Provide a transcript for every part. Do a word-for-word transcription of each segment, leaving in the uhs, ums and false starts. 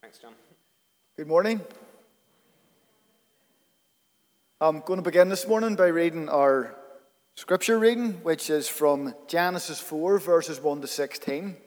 Thanks, John. Good morning. I'm going to begin this morning by reading our scripture reading, which is from Genesis four, verses one to sixteen.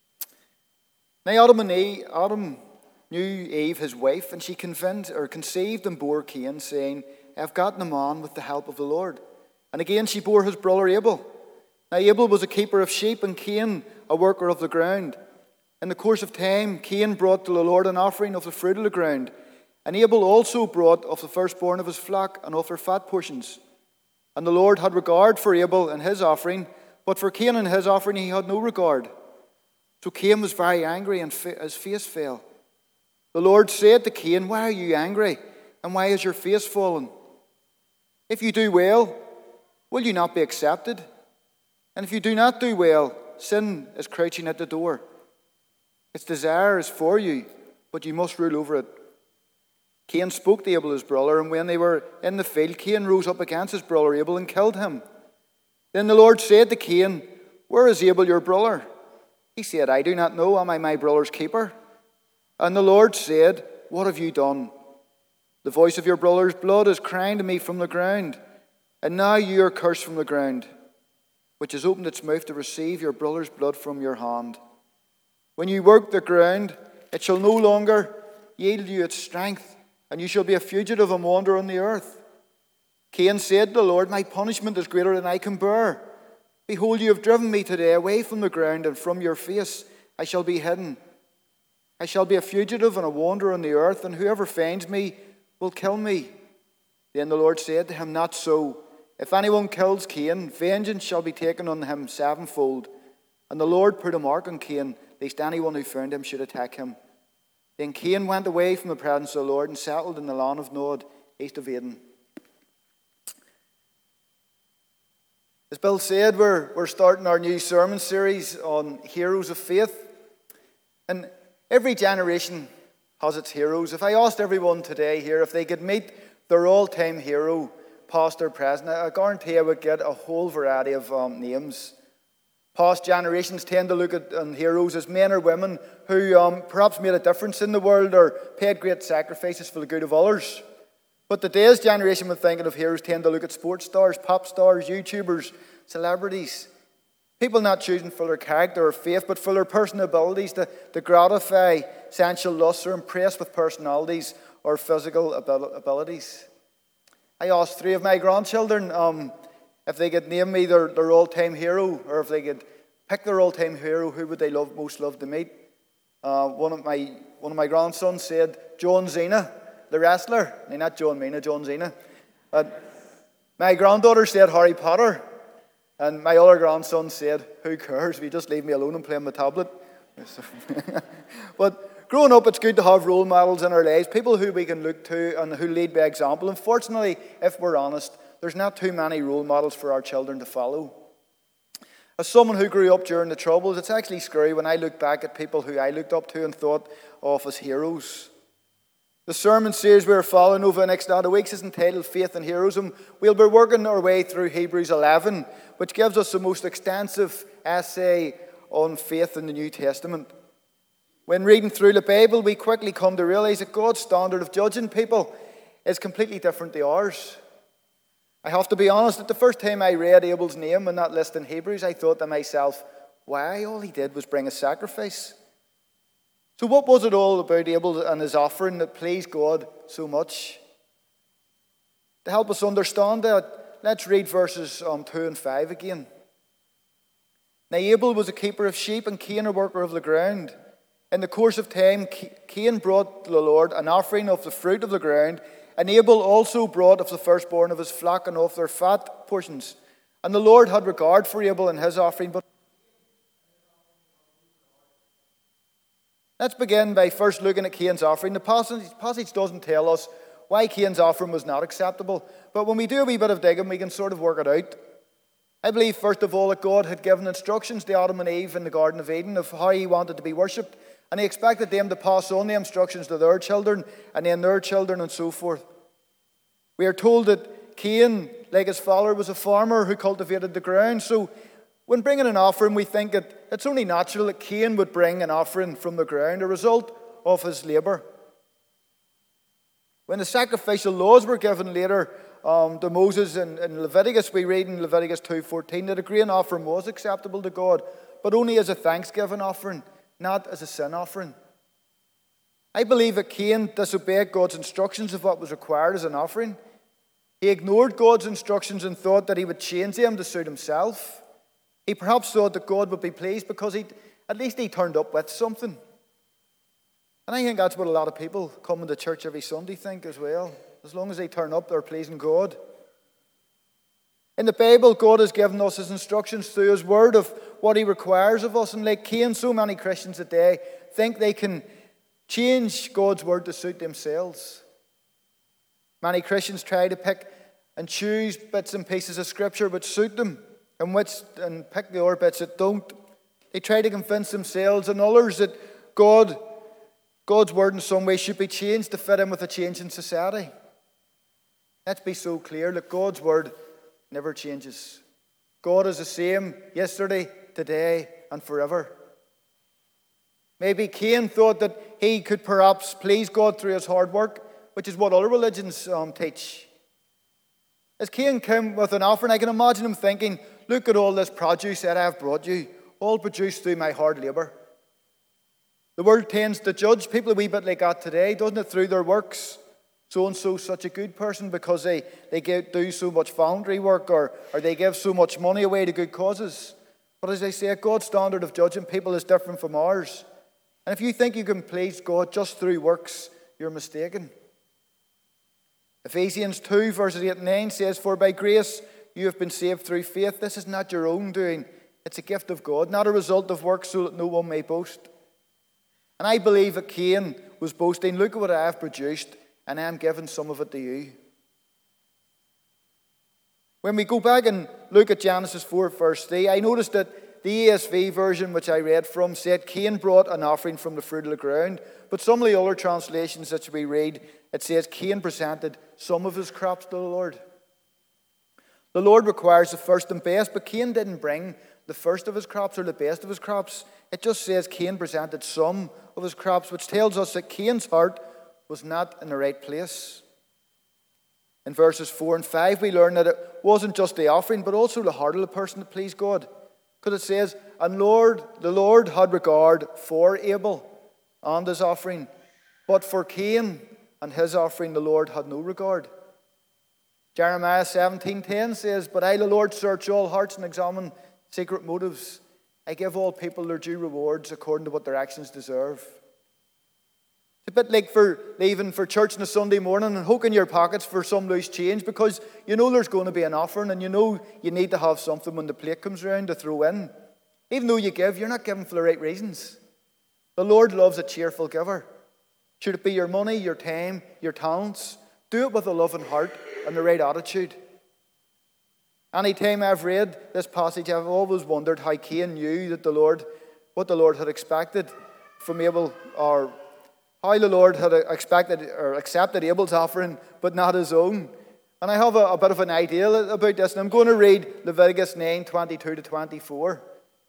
Now Adam and Eve, Adam knew Eve, his wife, and she convinced, or conceived and bore Cain, saying, I have gotten a man with the help of the Lord. And again she bore his brother Abel. Now Abel was a keeper of sheep, and Cain a worker of the ground. In the course of time, Cain brought to the Lord an offering of the fruit of the ground, and Abel also brought of the firstborn of his flock and of their fat portions. And the Lord had regard for Abel and his offering, but for Cain and his offering he had no regard. So Cain was very angry, and his face fell. The Lord said to Cain, Why are you angry, and why is your face fallen? If you do well, will you not be accepted? And if you do not do well, sin is crouching at the door. Its desire is for you, but you must rule over it. Cain spoke to Abel his brother, and when they were in the field, Cain rose up against his brother Abel and killed him. Then the Lord said to Cain, Where is Abel your brother? He said, I do not know, am I my brother's keeper? And the Lord said, What have you done? The voice of your brother's blood is crying to me from the ground, and now you are cursed from the ground, which has opened its mouth to receive your brother's blood from your hand. When you work the ground, it shall no longer yield you its strength, and you shall be a fugitive and wander on the earth. Cain said to the Lord, My punishment is greater than I can bear. Behold, you have driven me today away from the ground, and from your face I shall be hidden. I shall be a fugitive and a wanderer on the earth, and whoever finds me will kill me. Then the Lord said to him, Not so. If anyone kills Cain, vengeance shall be taken on him sevenfold. And the Lord put a mark on Cain, lest anyone who found him should attack him. Then Cain went away from the presence of the Lord and settled in the land of Nod, east of Eden. As Bill said, we're, we're starting our new sermon series on heroes of faith. And every generation has its heroes. If I asked everyone today here if they could meet their all-time hero, past or present, I guarantee I would get a whole variety of um, names. Past generations tend to look at um, heroes as men or women who um, perhaps made a difference in the world or paid great sacrifices for the good of others. But today's generation, when thinking of heroes, tend to look at sports stars, pop stars, YouTubers, celebrities. People not choosing for their character or faith, but for their personal abilities to, to gratify sensual lusts or impress with personalities or physical abil- abilities. I asked three of my grandchildren um, if they could name me their, their all-time hero, or if they could pick their all-time hero, who would they love most love to meet? Uh, one of my one of my grandsons said John Cena, the wrestler. No, not John Cena, John Cena. Uh, my granddaughter said Harry Potter, and my other grandson said, "Who cares? If you just leave me alone and play on my tablet." But growing up, it's good to have role models in our lives, people who we can look to and who lead by example. Unfortunately, if we're honest, there's not too many role models for our children to follow. As someone who grew up during the Troubles, it's actually scary when I look back at people who I looked up to and thought of as heroes. The sermon series we're following over the next lot of weeks is entitled Faith and Heroism. We'll be working our way through Hebrews eleven, which gives us the most extensive essay on faith in the New Testament. When reading through the Bible, we quickly come to realize that God's standard of judging people is completely different to ours. I have to be honest, that the first time I read Abel's name in that list in Hebrews, I thought to myself, why, all he did was bring a sacrifice. So what was it all about Abel and his offering that pleased God so much? To help us understand that, let's read verses um, two and five again. Now Abel was a keeper of sheep, and Cain a worker of the ground. In the course of time, Cain brought to the Lord an offering of the fruit of the ground, and Abel also brought of the firstborn of his flock and of their fat portions. And the Lord had regard for Abel and his offering. But let's begin by first looking at Cain's offering. The passage, passage doesn't tell us why Cain's offering was not acceptable. But when we do a wee bit of digging, we can sort of work it out. I believe, first of all, that God had given instructions to Adam and Eve in the Garden of Eden of how he wanted to be worshipped. And he expected them to pass on the instructions to their children, and then their children, and so forth. We are told that Cain, like his father, was a farmer who cultivated the ground. So when bringing an offering, we think that it's only natural that Cain would bring an offering from the ground, a result of his labour. When the sacrificial laws were given later um, to Moses in, in Leviticus, we read in Leviticus two fourteen that a grain offering was acceptable to God, but only as a thanksgiving offering, not as a sin offering. I believe that Cain disobeyed God's instructions of what was required as an offering. He ignored God's instructions and thought that he would change them to suit himself. He perhaps thought that God would be pleased because he at least he turned up with something. And I think that's what a lot of people coming to church every Sunday think as well. As long as they turn up, they're pleasing God. In the Bible, God has given us his instructions through his word of what he requires of us. And like Cain, so many Christians today think they can change God's word to suit themselves. Many Christians try to pick and choose bits and pieces of scripture which suit them and which and pick the other bits that don't. They try to convince themselves and others that God, God's word in some way should be changed to fit in with a change in society. Let's be so clear that God's word never changes. God is the same yesterday, today, and forever. Maybe Cain thought that he could perhaps please God through his hard work, which is what other religions um, teach. As Cain came with an offering, I can imagine him thinking, look at all this produce that I have brought you, all produced through my hard labour. The world tends to judge people a wee bit like that today, doesn't it, through their works. So-and-so such a good person because they, they give, do so much voluntary work or, or they give so much money away to good causes. But as I say, God's standard of judging people is different from ours. And if you think you can please God just through works, you're mistaken. Ephesians two, verses eight and nine says, for by grace you have been saved through faith. This is not your own doing. It's a gift of God, not a result of works so that no one may boast. And I believe that Cain was boasting, look at what I have produced, and I am giving some of it to you. When we go back and look at Genesis four, verse three, I noticed that the E S V version, which I read from, said Cain brought an offering from the fruit of the ground. But some of the other translations that we read, it says Cain presented some of his crops to the Lord. The Lord requires the first and best, but Cain didn't bring the first of his crops or the best of his crops. It just says Cain presented some of his crops, which tells us that Cain's heart was not in the right place. In verses four and five, we learn that it wasn't just the offering, but also the heart of the person that pleased God. Because it says, and Lord, the Lord had regard for Abel and his offering, but for Cain and his offering the Lord had no regard. Jeremiah seventeen ten says, but I, the Lord, search all hearts and examine secret motives. I give all people their due rewards according to what their actions deserve. It's a bit like for leaving for church on a Sunday morning and hooking your pockets for some loose change because you know there's going to be an offering and you know you need to have something when the plate comes around to throw in. Even though you give, you're not giving for the right reasons. The Lord loves a cheerful giver. Should it be your money, your time, your talents? Do it with a loving heart and the right attitude. Anytime I've read this passage, I've always wondered how Cain knew that the Lord, what the Lord had expected from Abel, or how the Lord had expected or accepted Abel's offering, but not his own. And I have a, a bit of an idea about this, and I'm going to read Leviticus nine, twenty-two to twenty-four.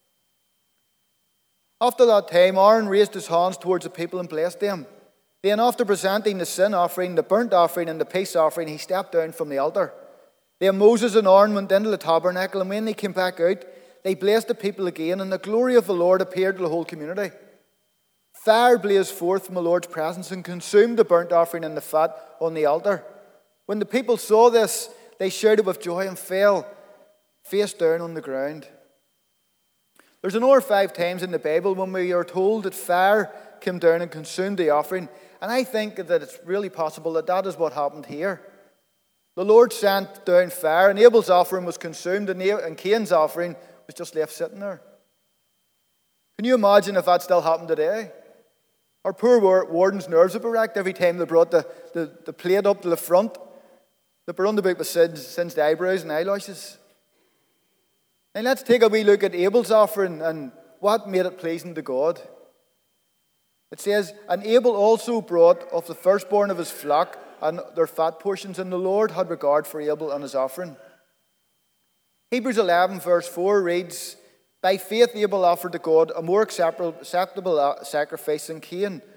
After that time, Aaron raised his hands towards the people and blessed them. Then after presenting the sin offering, the burnt offering, and the peace offering, he stepped down from the altar. Then Moses and Aaron went into the tabernacle, and when they came back out, they blessed the people again, and the glory of the Lord appeared to the whole community. Fire blazed forth from the Lord's presence and consumed the burnt offering and the fat on the altar. When the people saw this, they shouted with joy and fell face down on the ground. There's another five times in the Bible when we are told that fire came down and consumed the offering, and I think that it's really possible that that is what happened here. The Lord sent down fire, and Abel's offering was consumed, and Cain's offering was just left sitting there. Can you imagine if that still happened today? Our poor warden's nerves would be wrecked every time they brought the, the, the plate up to the front. They'd be run about with singed eyebrows and eyelashes. And let's take a wee look at Abel's offering and what made it pleasing to God. It says, and Abel also brought of the firstborn of his flock and their fat portions, and the Lord had regard for Abel and his offering. Hebrews eleven verse four reads, by faith Abel offered to God a more acceptable sacrifice than Cain,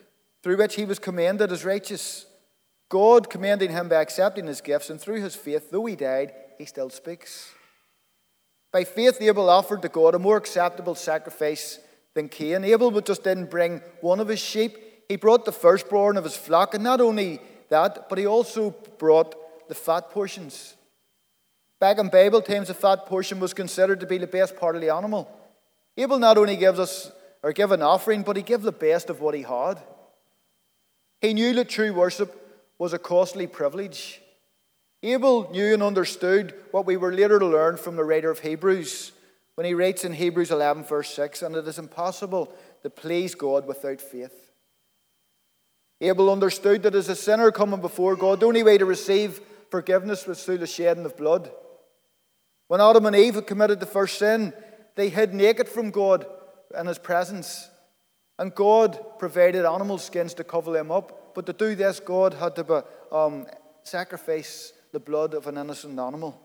through which he was commended as righteous, God commending him by accepting his gifts, and through his faith, though he died, he still speaks. By faith, Abel offered to God a more acceptable sacrifice than Cain. Abel just didn't bring one of his sheep. He brought the firstborn of his flock, and not only that, but he also brought the fat portions. Back in Bible times, the fat portion was considered to be the best part of the animal. Abel not only gives us or give an offering, but he gave the best of what he had. He knew that true worship was a costly privilege. Abel knew and understood what we were later to learn from the writer of Hebrews when he writes in Hebrews eleven verse six, and it is impossible to please God without faith. Abel understood that as a sinner coming before God, the only way to receive forgiveness was through the shedding of blood. When Adam and Eve had committed the first sin, they hid naked from God in his presence. And God provided animal skins to cover them up. But to do this, God had to um, sacrifice the blood of an innocent animal.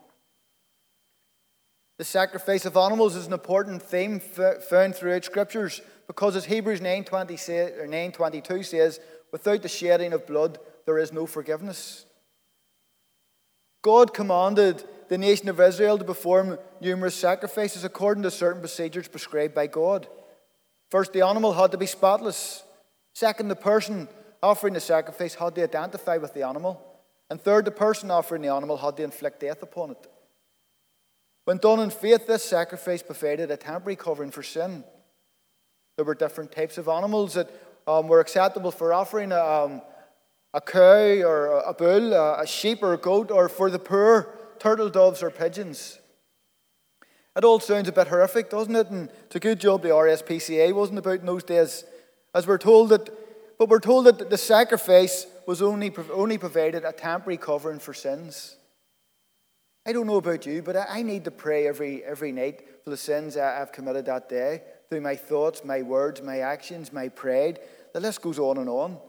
The sacrifice of animals is an important theme found throughout Scriptures, because as Hebrews nine twenty-two says, without the shedding of blood, there is no forgiveness. God commanded the nation of Israel to perform numerous sacrifices according to certain procedures prescribed by God. First, the animal had to be spotless. Second, the person offering the sacrifice had to identify with the animal. And third, the person offering the animal had to inflict death upon it. When done in faith, this sacrifice provided a temporary covering for sin. There were different types of animals that um, were acceptable for offering a, um, a cow or a bull, a sheep or a goat, or for the poor, turtle doves or pigeons. It all sounds a bit horrific, doesn't it? And it's a good job the R S P C A wasn't about in those days, as we're told that. But we're told that the sacrifice was only only provided a temporary covering for sins. I don't know about you, but I need to pray every every night for the sins I've committed that day through my thoughts, my words, my actions, my pride. The list goes on and on.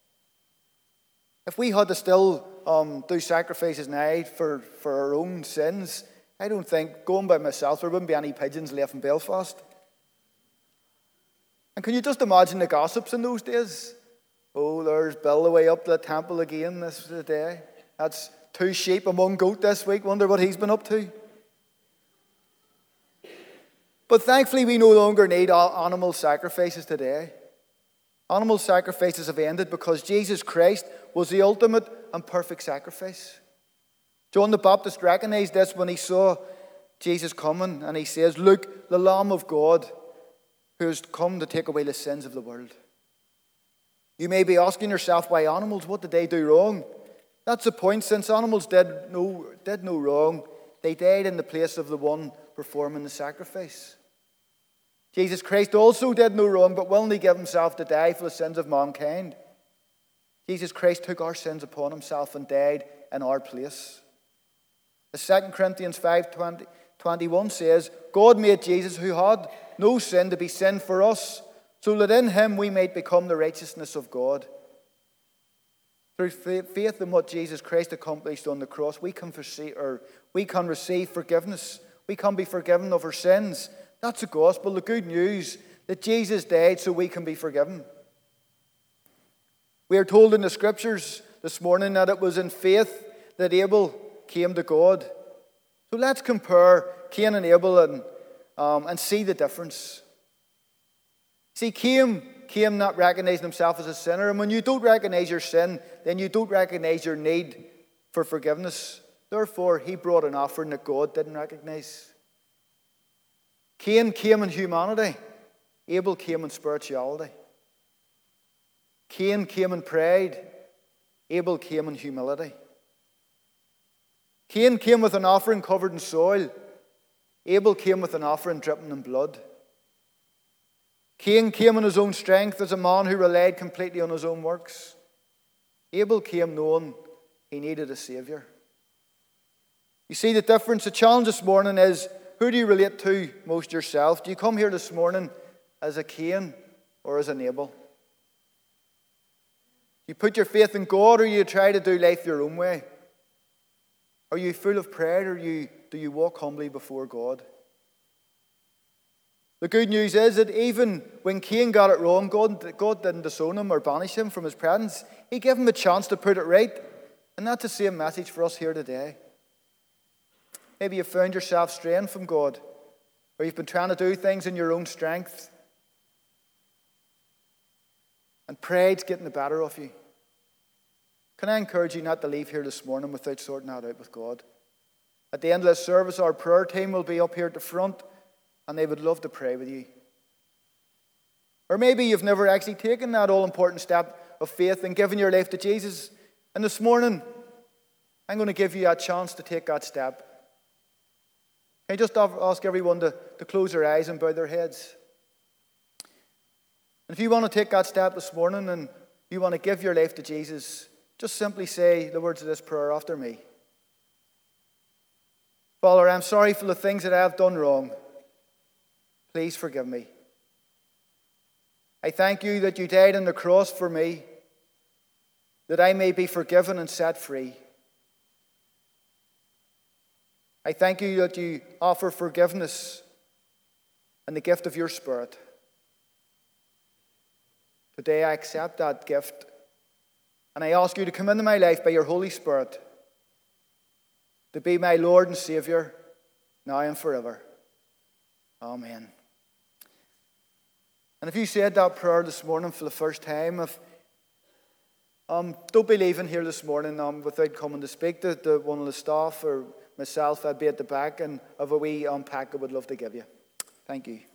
If we had to still um, do sacrifices now for, for our own sins, I don't think, going by myself, there wouldn't be any pigeons left in Belfast. And can you just imagine the gossips in those days? Oh, there's Bill away up to the temple again this day. That's two sheep and one goat this week. Wonder what he's been up to. But thankfully, we no longer need animal sacrifices today. Animal sacrifices have ended because Jesus Christ was the ultimate and perfect sacrifice. John the Baptist recognized this when he saw Jesus coming, and he says, "Look, the Lamb of God who has come to take away the sins of the world." You may be asking yourself, why animals? What did they do wrong? That's the point. Since animals did no, did no wrong, they died in the place of the one performing the sacrifice. Jesus Christ also did no wrong, but willingly gave himself to die for the sins of mankind. Jesus Christ took our sins upon himself and died in our place. The Second Corinthians five twenty-one says, God made Jesus, who had no sin, to be sin for us, so that in him we might become the righteousness of God. Through faith in what Jesus Christ accomplished on the cross, we can foresee, or we can receive forgiveness. We can be forgiven of our sins. That's the gospel, the good news, that Jesus died so we can be forgiven. We are told in the Scriptures this morning that it was in faith that Abel came to God. So let's compare Cain and Abel and, um, and see the difference. See, Cain came not recognizing himself as a sinner. And when you don't recognize your sin, then you don't recognize your need for forgiveness. Therefore, he brought an offering that God didn't recognize. Cain came in humanity. Abel came in spirituality. Cain came in pride. Abel came in humility. Cain came with an offering covered in soil. Abel came with an offering dripping in blood. Cain came in his own strength as a man who relied completely on his own works. Abel came knowing he needed a Saviour. You see the difference? The challenge this morning is, who do you relate to most yourself? Do you come here this morning as a Cain or as an Abel? Do you put your faith in God, or you try to do life your own way? Are you full of pride, or you, do you walk humbly before God? The good news is that even when Cain got it wrong, God, God didn't disown him or banish him from his presence. He gave him a chance to put it right. And that's the same message for us here today. Maybe you've found yourself straying from God, or you've been trying to do things in your own strength, and pride's getting the better of you. Can I encourage you not to leave here this morning without sorting that out with God? At the end of this service, our prayer team will be up here at the front, and they would love to pray with you. Or maybe you've never actually taken that all-important step of faith and given your life to Jesus. And this morning, I'm going to give you a chance to take that step. Can I just ask everyone to, to close their eyes and bow their heads? And if you want to take that step this morning and you want to give your life to Jesus, just simply say the words of this prayer after me. Father, I'm sorry for the things that I have done wrong. Please forgive me. I thank you that you died on the cross for me, that I may be forgiven and set free. I thank you that you offer forgiveness and the gift of your Spirit. Today I accept that gift, and I ask you to come into my life by your Holy Spirit, to be my Lord and Saviour, now and forever. Amen. And if you said that prayer this morning for the first time, if um, don't be leaving here this morning um, without coming to speak to, to one of the staff or myself. I'd be at the back, and have a wee unpack I would love to give you. Thank you.